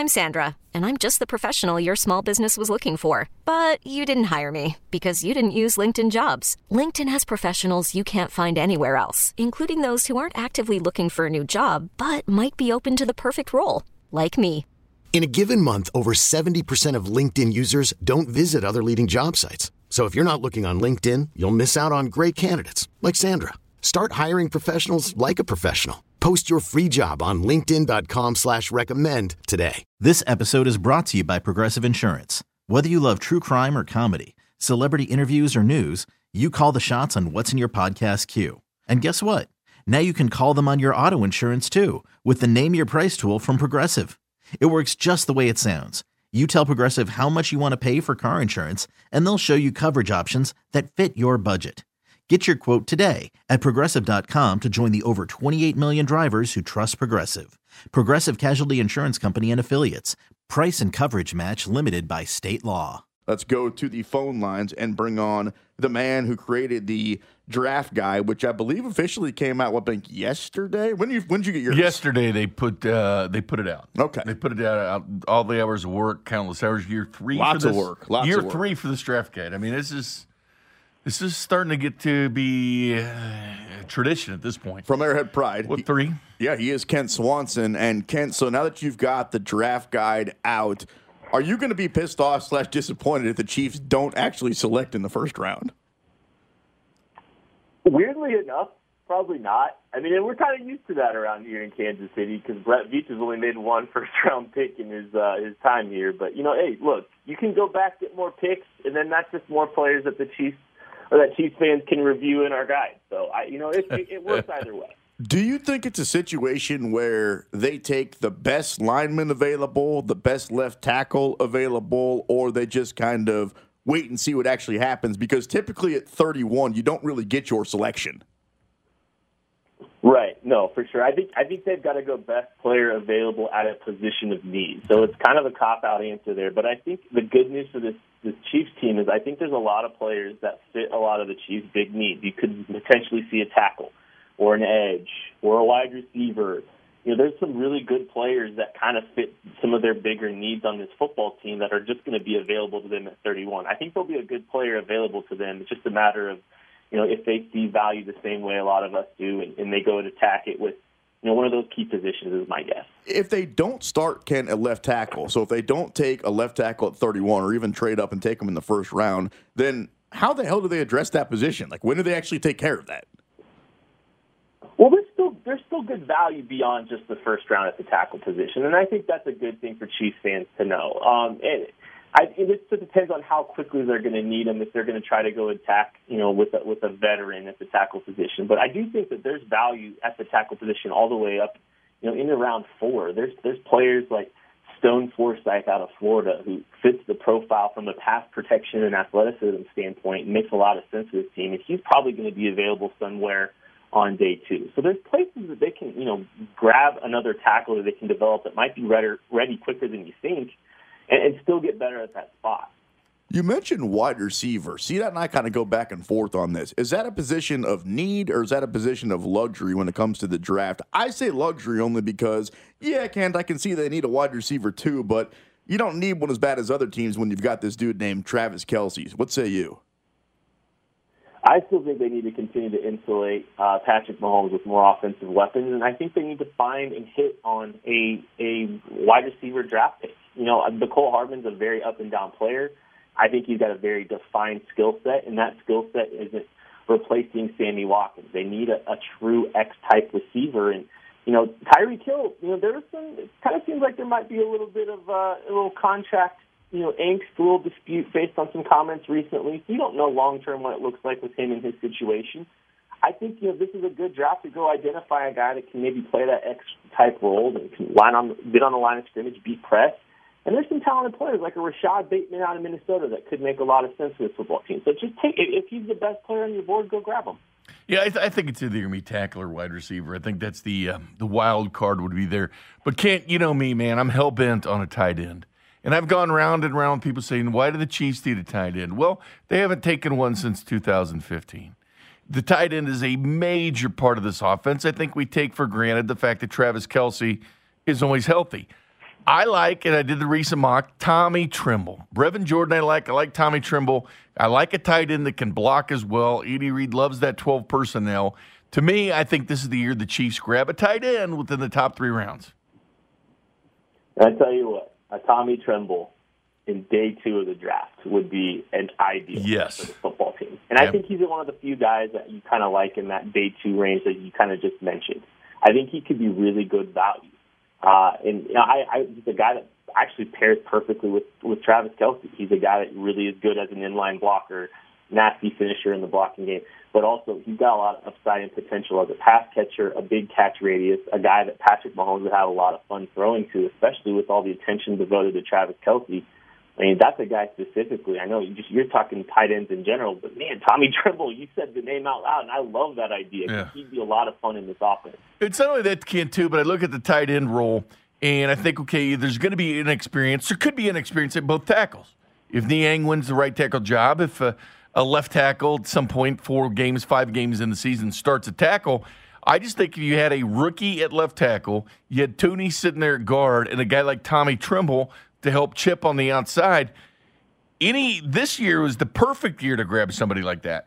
I'm Sandra, and I'm just the professional your small business was looking for. But you didn't hire me because you didn't use LinkedIn Jobs. LinkedIn has professionals you can't find anywhere else, including those who aren't actively looking for a new job, but might be open to the perfect role, like me. In a given month, over 70% of LinkedIn users don't visit other leading job sites. So if you're not looking on LinkedIn, you'll miss out on great candidates like Sandra. Start hiring professionals like a professional. Post your free job on linkedin.com/recommend today. This episode is brought to you by Progressive Insurance. Whether you love true crime or comedy, celebrity interviews or news, you call the shots on what's in your podcast queue. And guess what? Now you can call them on your auto insurance too with the Name Your Price tool from Progressive. It works just the way it sounds. You tell Progressive how much you want to pay for car insurance, and they'll show you coverage options that fit your budget. Get your quote today at Progressive.com to join the over 28 million drivers who trust Progressive. Progressive Casualty Insurance Company and Affiliates. Price and coverage match limited by state law. Let's go to the phone lines and bring on the man who created the draft guide, which I believe officially came out, yesterday? When did you get yours? Yesterday they put it out. Okay. They put it out all the hours of work, countless hours, year 3 Lots for this. of work. Lots year of work. 3 for this draft guide. I mean, this is starting to get to be a tradition at this point. From Airhead Pride. What, 3? Yeah, he is Kent Swanson. And Kent, so now that you've got the draft guide out, are you going to be pissed off / disappointed if the Chiefs don't actually select in the first round? Weirdly enough, probably not. I mean, and we're kind of used to that around here in Kansas City because Brett Veach has only made one first-round pick in his time here. But, hey, look, you can go back, get more picks, and then that's just more players that the Chiefs or that Chiefs fans can review in our guide. So, it works either way. Do you think it's a situation where they take the best lineman available, the best left tackle available, or they just kind of wait and see what actually happens? Because typically at 31, you don't really get your selection. Right. No, for sure. I think they've got to go best player available at a position of need. So it's kind of a cop-out answer there. But I think the good news for this Chiefs team is I think there's a lot of players that fit a lot of the Chiefs' big needs. You could potentially see a tackle or an edge or a wide receiver. There's some really good players that kind of fit some of their bigger needs on this football team that are just going to be available to them at 31. I think there'll be a good player available to them. It's just a matter of, if they see value the same way a lot of us do and they go and attack it with, one of those key positions is my guess. If they don't start Kent at left tackle, so if they don't take a left tackle at 31 or even trade up and take him in the first round, then how the hell do they address that position? Like, when do they actually take care of that? Well, there's still good value beyond just the first round at the tackle position, and I think that's a good thing for Chiefs fans to know. It just depends on how quickly they're going to need him if they're going to try to go attack, with a veteran at the tackle position. But I do think that there's value at the tackle position all the way up, in around 4. There's players like Stone Forsythe out of Florida who fits the profile from a pass protection and athleticism standpoint and makes a lot of sense for this team, and he's probably going to be available somewhere on day 2. So there's places that they can, grab another tackle that they can develop that might be ready quicker than you think and still get better at that spot. You mentioned wide receiver. CDOT and I kind of go back and forth on this. Is that a position of need or is that a position of luxury when it comes to the draft? I say luxury only because, Kent, I can see they need a wide receiver too, but you don't need one as bad as other teams when you've got this dude named Travis Kelce. What say you? I still think they need to continue to insulate Patrick Mahomes with more offensive weapons, and I think they need to find and hit on a wide receiver draft pick. Nicole Hardman's a very up-and-down player. I think he's got a very defined skill set, and that skill set isn't replacing Sammy Watkins. They need a true X-type receiver, and, Tyreek Hill, there was it kind of seems like there might be a little bit of a little contract angst, a little dispute based on some comments recently. So you don't know long-term what it looks like with him and his situation. I think, this is a good draft to go identify a guy that can maybe play that X-type role and can get on the line of scrimmage, beat press. And there's some talented players like a Rashad Bateman out of Minnesota that could make a lot of sense for this football team. So just if he's the best player on your board, go grab him. Yeah, I think it's either going to be tackle or wide receiver. I think that's the wild card would be there. But Kent, you know me, man, I'm hell-bent on a tight end. And I've gone round and round people saying, why do the Chiefs need a tight end? Well, they haven't taken one since 2015. The tight end is a major part of this offense. I think we take for granted the fact that Travis Kelce is always healthy. I like, and I did the recent mock, Tommy Tremble. Brevin Jordan I like Tommy Tremble. I like a tight end that can block as well. Edie Reed loves that 12 personnel. To me, I think this is the year the Chiefs grab a tight end within the top 3 rounds. I tell you what, a Tommy Tremble in day 2 of the draft would be an ideal for the football team. And I think he's one of the few guys that you kind of like in that day 2 range that you kind of just mentioned. I think he could be really good value. And you know, he's a guy that actually pairs perfectly with Travis Kelce. He's a guy that really is good as an inline blocker, nasty finisher in the blocking game, but also he's got a lot of upside and potential as a pass catcher, a big catch radius, a guy that Patrick Mahomes would have a lot of fun throwing to, especially with all the attention devoted to Travis Kelce. I mean, that's a guy specifically. I know you're talking tight ends in general, but man, Tommy Tremble, you said the name out loud, and I love that idea. Yeah. He'd be a lot of fun in this offense. It's not only that, Ken, too, but I look at the tight end role, and I think, okay, there's going to be inexperience. There could be inexperience at both tackles. If Niang wins the right tackle job, if a left tackle at some point, 5 games in the season, starts a tackle, I just think if you had a rookie at left tackle, you had Tooney sitting there at guard, and a guy like Tommy Tremble to help chip on the outside. This year was the perfect year to grab somebody like that.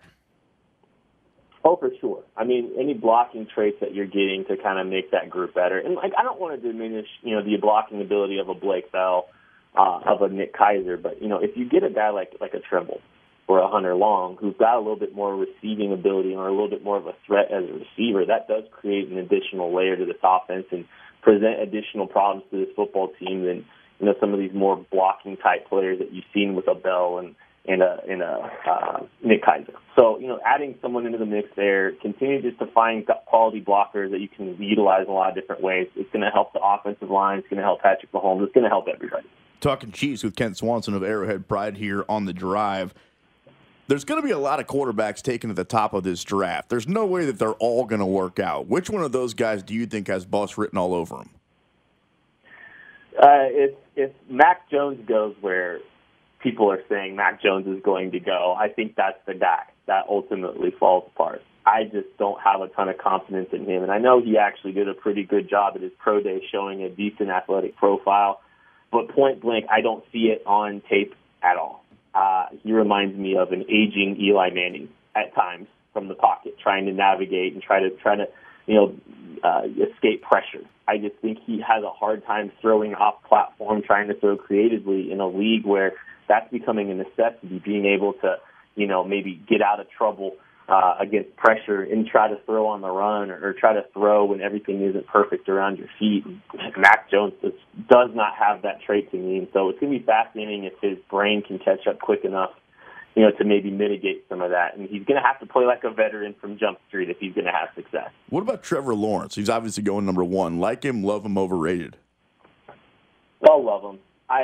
Oh, for sure. I mean, any blocking traits that you're getting to kind of make that group better. And I don't want to diminish, the blocking ability of a Blake Bell, of a Nick Keiser, but if you get a guy like a Tremble or a Hunter Long who's got a little bit more receiving ability or a little bit more of a threat as a receiver, that does create an additional layer to this offense and present additional problems to this football team than some of these more blocking type players that you've seen with a Bell and a Nick Keiser. So, adding someone into the mix there, continue just to find quality blockers that you can utilize in a lot of different ways. It's going to help the offensive line. It's going to help Patrick Mahomes. It's going to help everybody. Talking Chiefs with Kent Swanson of Arrowhead Pride here on The Drive. There's going to be a lot of quarterbacks taken at the top of this draft. There's no way that they're all going to work out. Which one of those guys do you think has bust written all over him? If Mac Jones goes where people are saying Mac Jones is going to go, I think that's the guy that ultimately falls apart. I just don't have a ton of confidence in him. And I know he actually did a pretty good job at his pro day showing a decent athletic profile. But point blank, I don't see it on tape at all. He reminds me of an aging Eli Manning at times from the pocket, trying to navigate and try to escape pressure. I just think he has a hard time throwing off platform, trying to throw creatively in a league where that's becoming a necessity, being able to, maybe get out of trouble against pressure and try to throw on the run or try to throw when everything isn't perfect around your feet. Mac Jones does not have that trait to me, and so it's going to be fascinating if his brain can catch up quick enough, to maybe mitigate some of that. And he's going to have to play like a veteran from Jump Street if he's going to have success. What about Trevor Lawrence? He's obviously going number 1. Like him, love him, overrated? I'll love him.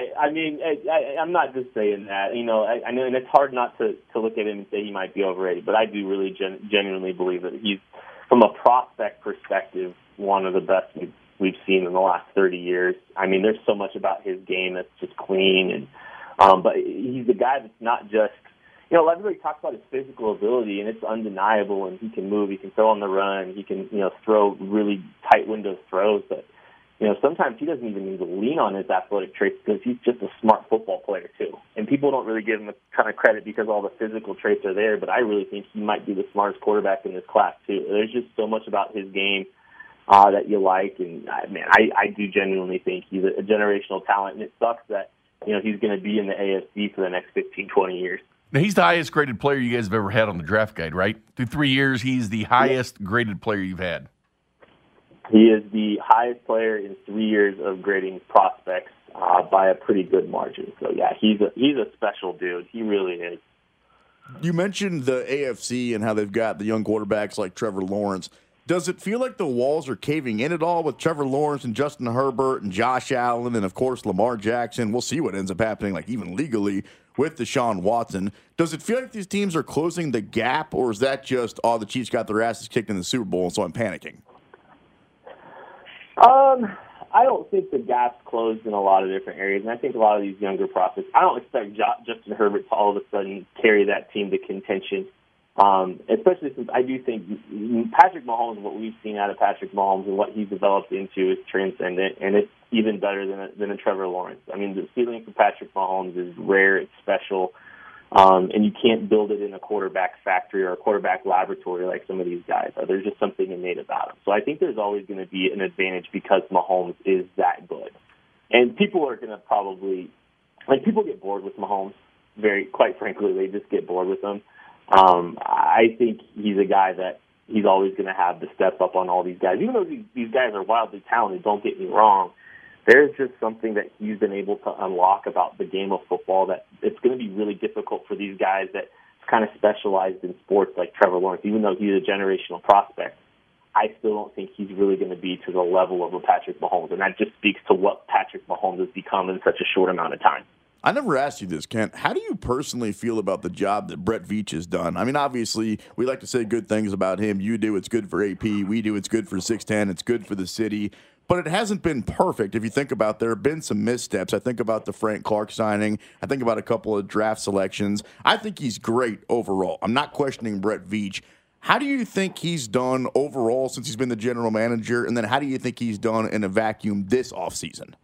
I'm not just saying that. I know, and it's hard not to look at him and say he might be overrated, but I do really genuinely believe that he's, from a prospect perspective, one of the best we've seen in the last 30 years. I mean, there's so much about his game that's just clean, and but he's a guy that's not just, everybody talks about his physical ability, and it's undeniable, and he can move, he can throw on the run, he can, throw really tight window throws, but sometimes he doesn't even need to lean on his athletic traits because he's just a smart football player, too. And people don't really give him a ton of credit because all the physical traits are there, but I really think he might be the smartest quarterback in this class, too. There's just so much about his game that you like, and, I do genuinely think he's a generational talent, and it sucks that, he's going to be in the AFC for the next 15, 20 years. Now, he's the highest graded player you guys have ever had on the draft guide, right? Through 3 years, he's the highest graded player you've had. He is the highest player in 3 years of grading prospects by a pretty good margin. So, yeah, he's a special dude. He really is. You mentioned the AFC and how they've got the young quarterbacks like Trevor Lawrence. Does it feel like the walls are caving in at all with Trevor Lawrence and Justin Herbert and Josh Allen and, of course, Lamar Jackson? We'll see what ends up happening, like even legally, with Deshaun Watson. Does it feel like these teams are closing the gap, or is that just, the Chiefs got their asses kicked in the Super Bowl, and so I'm panicking? I don't think the gap's closed in a lot of different areas, and I think a lot of these younger prospects, I don't expect Justin Herbert to all of a sudden carry that team to contention Especially since I do think Patrick Mahomes, what we've seen out of Patrick Mahomes and what he's developed into is transcendent, and it's even better than a Trevor Lawrence. I mean, the ceiling for Patrick Mahomes is rare, it's special, and you can't build it in a quarterback factory or a quarterback laboratory like some of these guys are. There's just something innate about him. So I think there's always going to be an advantage because Mahomes is that good. And people are going to probably, people get bored with Mahomes. Quite frankly, they just get bored with him. I think he's a guy that he's always going to have to step up on all these guys. Even though these guys are wildly talented, don't get me wrong, there's just something that he's been able to unlock about the game of football that it's going to be really difficult for these guys that kind of specialized in sports like Trevor Lawrence. Even though he's a generational prospect, I still don't think he's really going to be to the level of a Patrick Mahomes, and that just speaks to what Patrick Mahomes has become in such a short amount of time. I never asked you this, Kent. How do you personally feel about the job that Brett Veach has done? I mean, obviously, we like to say good things about him. You do, it's good for AP. We do, it's good for 610. It's good for the city. But it hasn't been perfect. If you think about, there have been some missteps. I think about the Frank Clark signing. I think about a couple of draft selections. I think he's great overall. I'm not questioning Brett Veach. How do you think he's done overall since he's been the general manager? And then how do you think he's done in a vacuum this offseason?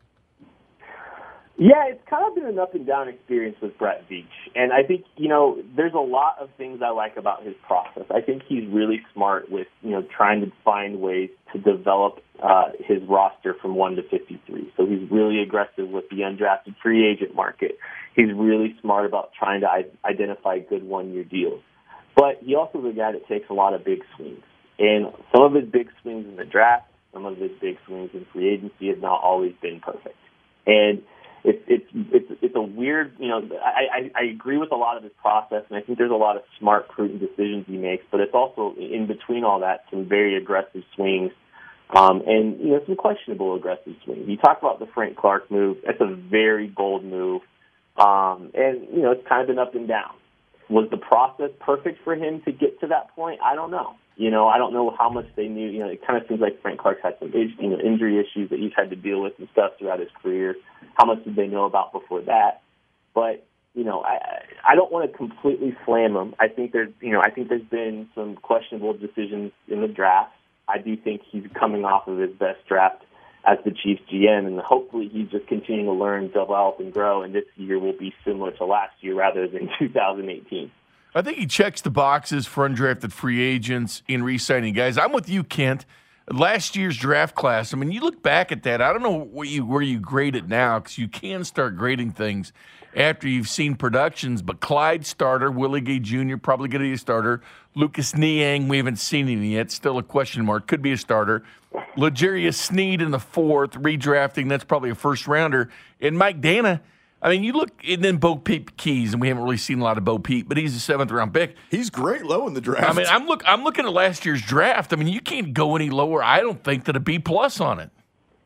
Yeah, it's kind of been an up and down experience with Brett Veach. And I think, there's a lot of things I like about his process. I think he's really smart with, trying to find ways to develop his roster from 1 to 53. So he's really aggressive with the undrafted free agent market. He's really smart about trying to identify good one-year deals. But he also is a guy that takes a lot of big swings. And some of his big swings in the draft, some of his big swings in free agency have not always been perfect. And it's a weird, I agree with a lot of his process, and I think there's a lot of smart, prudent decisions he makes, but it's also, in between all that, some very aggressive swings, and, some questionable aggressive swings. You talk about the Frank Clark move. That's a very bold move, and, it's kind of been up and down. Was the process perfect for him to get to that point? I don't know. I don't know how much they knew. It kind of seems like Frank Clark had some injury issues that he's had to deal with and stuff throughout his career. How much did they know about before that? But, I don't want to completely slam him. I think there's been some questionable decisions in the draft. I do think he's coming off of his best draft as the Chiefs GM, and hopefully he's just continuing to learn, develop, and grow, and this year will be similar to last year rather than 2018. I think he checks the boxes for undrafted free agents in re-signing guys. I'm with you, Kent. Last year's draft class, I mean, you look back at that, I don't know where you grade it now because you can start grading things after you've seen productions, but Clyde starter, Willie Gay Jr. probably going to be a starter. Lucas Niang, we haven't seen him yet, still a question mark, could be a starter. L'Jarius Sneed in the 4th, redrafting, that's probably a first-rounder. And Mike Dana, I mean, you look, and then Bo Peep Keys, and we haven't really seen a lot of Bo Peep, but he's a 7th-round pick. He's great low in the draft. I mean, I'm looking at last year's draft. I mean, you can't go any lower, I don't think, than a B+ on it.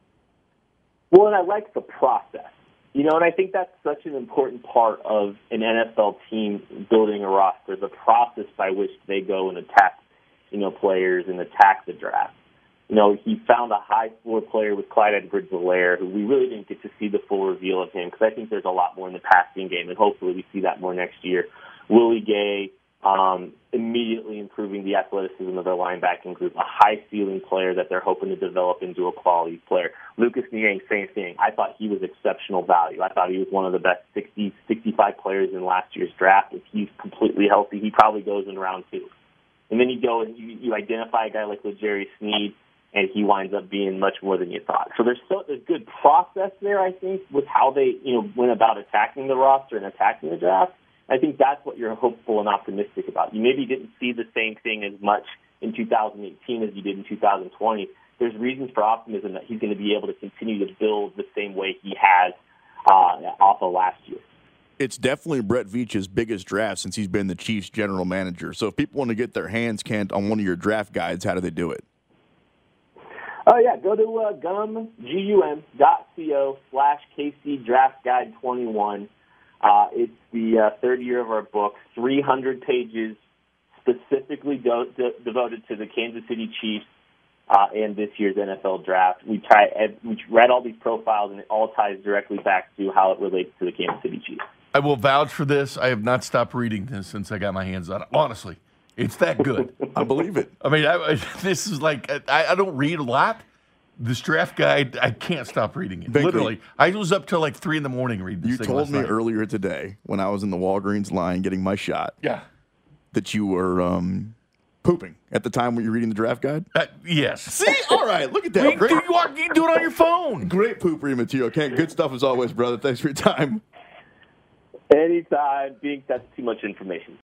Well, and I like the process. And I think that's such an important part of an NFL team building a roster, the process by which they go and attack, players and attack the draft. He found a high-floor player with Clyde Edwards-Helaire, who we really didn't get to see the full reveal of him because I think there's a lot more in the passing game, and hopefully we see that more next year. Willie Gay immediately improving the athleticism of their linebacking group, a high-ceiling player that they're hoping to develop into a quality player. Lucas Niang, same thing. I thought he was exceptional value. I thought he was one of the best 60, 65 players in last year's draft. If he's completely healthy, he probably goes in round 2. And then you go and you identify a guy like L'Jarius Sneed, and he winds up being much more than you thought. So there's good process there, I think, with how they went about attacking the roster and attacking the draft. I think that's what you're hopeful and optimistic about. You maybe didn't see the same thing as much in 2018 as you did in 2020. There's reasons for optimism that he's going to be able to continue to build the same way he has off of last year. It's definitely Brett Veach's biggest draft since he's been the Chiefs general manager. So if people want to get their hands, Kent, on one of your draft guides, how do they do it? Oh, yeah. Go to gum.co/KC Draft Guide 21. It's the third year of our book, 300 pages specifically devoted to the Kansas City Chiefs and this year's NFL draft. We read all these profiles, and it all ties directly back to how it relates to the Kansas City Chiefs. I will vouch for this. I have not stopped reading this since I got my hands on it. Honestly, it's that good. I believe it. I mean, this is like, I don't read a lot. This draft guide, I can't stop reading it. Binkley, Literally. I was up till like 3 a.m. reading this You thing told last me night. earlier today when I was in the Walgreens line getting my shot Yeah. that you were pooping at the time when you were reading the draft guide. Yes. See? All right. Look at that. You can do it on your phone. Great poopery material. Ken, good stuff as always, brother. Thanks for your time. Anytime. That's too much information.